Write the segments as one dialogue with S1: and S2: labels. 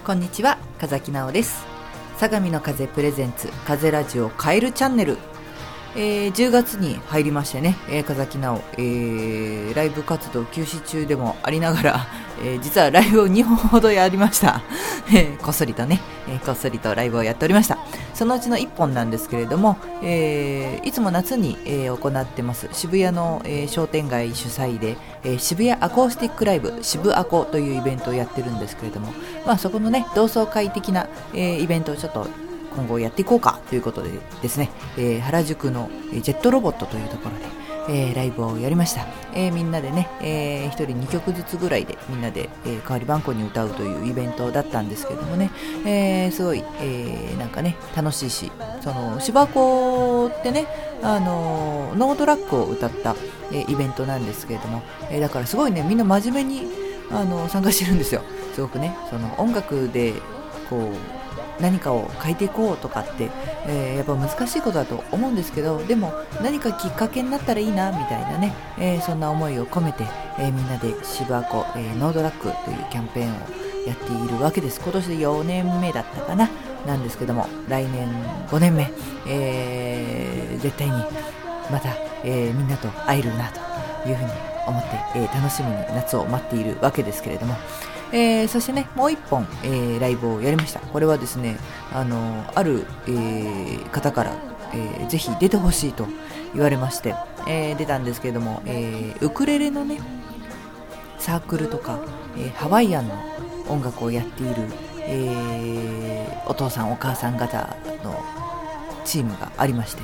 S1: こんにちは、風木直です。相模の風プレゼンツ風ラジオカエルチャンネル、10月に入りましてね、風木直、ライブ活動休止中でもありながら、実はライブを2本ほどやりました。こっそりとね、こっそりとライブをやっておりました。そのうちの1本なんですけれども、いつも夏に、行ってます渋谷の、商店街主催で、渋谷アコースティックライブ渋アコというイベントをやってるんですけれども、そこのね同窓会的な、イベントをちょっと今後やっていこうかということでですね、原宿のジェットロボットというところで、ライブをやりました。みんなでね、1人2曲ずつぐらいでみんなで、代わりばんこに歌うというイベントだったんですけどもね、すごい、なんかね楽しいし、その芝子ってねノードラックを歌った、イベントなんですけれども、だからすごいねみんな真面目に参加してるんですよ。すごくね、その音楽でこう何かを変えていこうとかって、やっぱ難しいことだと思うんですけど、でも何かきっかけになったらいいなみたいなね、そんな思いを込めて、みんなで渋アコ、ノードラックというキャンペーンをやっているわけです。今年で4年目だったかななんですけども、来年5年目、絶対にまた、みんなと会えるなというふうに思って、楽しみに夏を待っているわけですけれども、そしてねもう一本、ライブをやりました。これはですねある、方から、ぜひ出てほしいと言われまして、出たんですけれども、ウクレレのねサークルとか、ハワイアンの音楽をやっている、お父さんお母さん方のチームがありまして、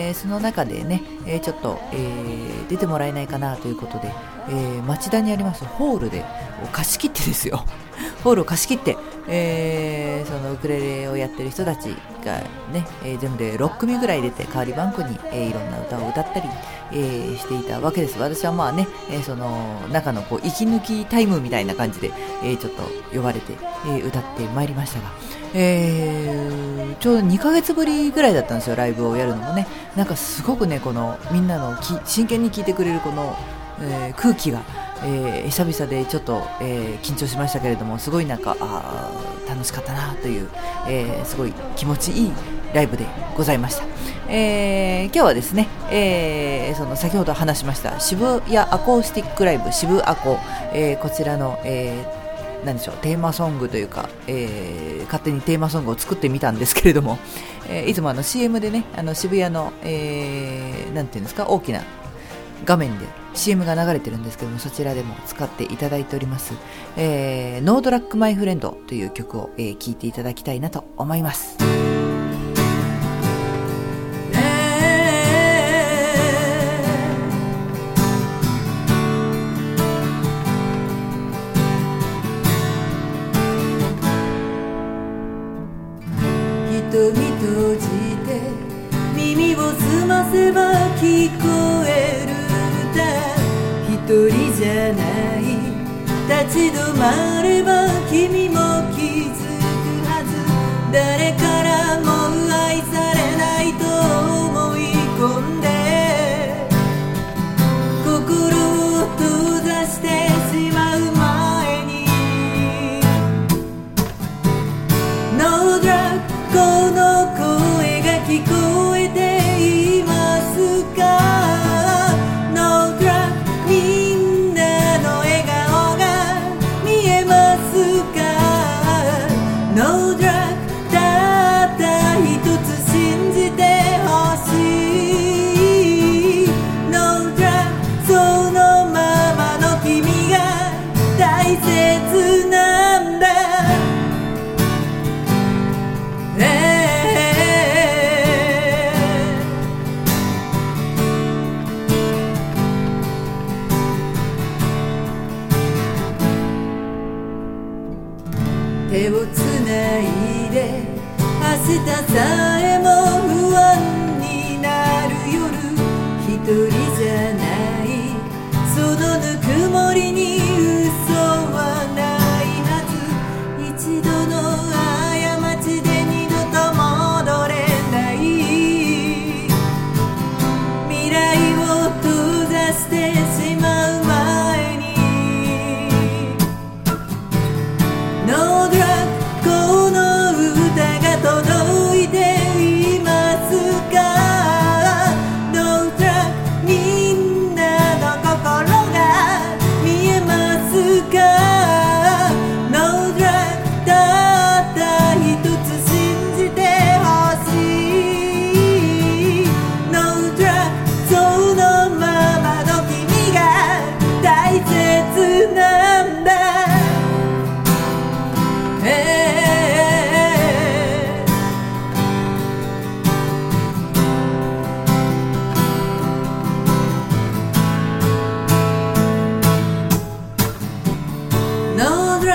S1: その中でね、ちょっと、出てもらえないかなということで、町田にありますホールで貸し切ってですよホールを貸し切って、そのウクレレをやってる人たちがね、全部で6組ぐらい出て代わりばんこに、いろんな歌を歌ったり、していたわけです。私はまあね、その中のこう息抜きタイムみたいな感じで、ちょっと呼ばれて、歌ってまいりましたが、ちょうど2ヶ月ぶりぐらいだったんですよ、ライブをやるのもね。なんかすごくねこのみんなの真剣に聴いてくれるこの、空気が、久々でちょっと、緊張しましたけれども、すごいなんか楽しかったなという、すごい気持ちいいライブでございました。今日はですね、その先ほど話しました渋谷アコースティックライブ渋アコ、こちらの、何でしょう、テーマソングというか、勝手にテーマソングを作ってみたんですけれども、いつもCM でね渋谷の、なんていうんですか、大きな画面で CM が流れてるんですけども、そちらでも使っていただいております、ノードラックマイフレンドという曲を、聴いていただきたいなと思います。
S2: 瞳閉じて耳を澄ませば聞こえる歌、一人じゃない立ち止まれば君も気づくはず、誰からも愛されないと思い込んで心を閉ざしてしまう前に No drug この声が聞こえていますか？ No drug みんなの笑顔が見えますか？ No drug たった一つ信じてほしい No drug そのままの君が大切なんだ。手をつないで明日さえも不安になる夜、一人じゃないそのぬくもりに嘘はないはず、一度の過ちで二度と戻れない、未来を閉ざしてしまう前に No drug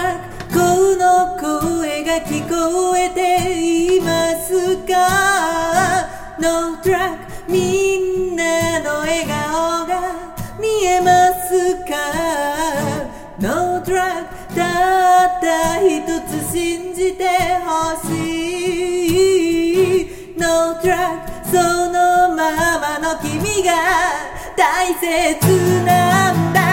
S2: track この声が聞こえていますか No track みんなの笑顔が見えますか No track たった一つ信じてほしい No track そのままの君が大切なんだ